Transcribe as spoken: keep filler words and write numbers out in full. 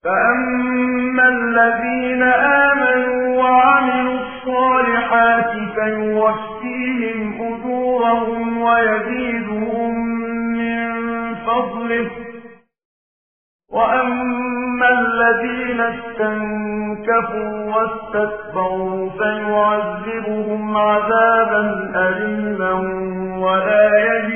فأما الذين آمنوا وعملوا الصالحات فيوفيهم أجورهم ويزيدهم من فضله، وأما الذين استنكفوا واستكبروا فيعذبهم عذابا أليما ولا يجدون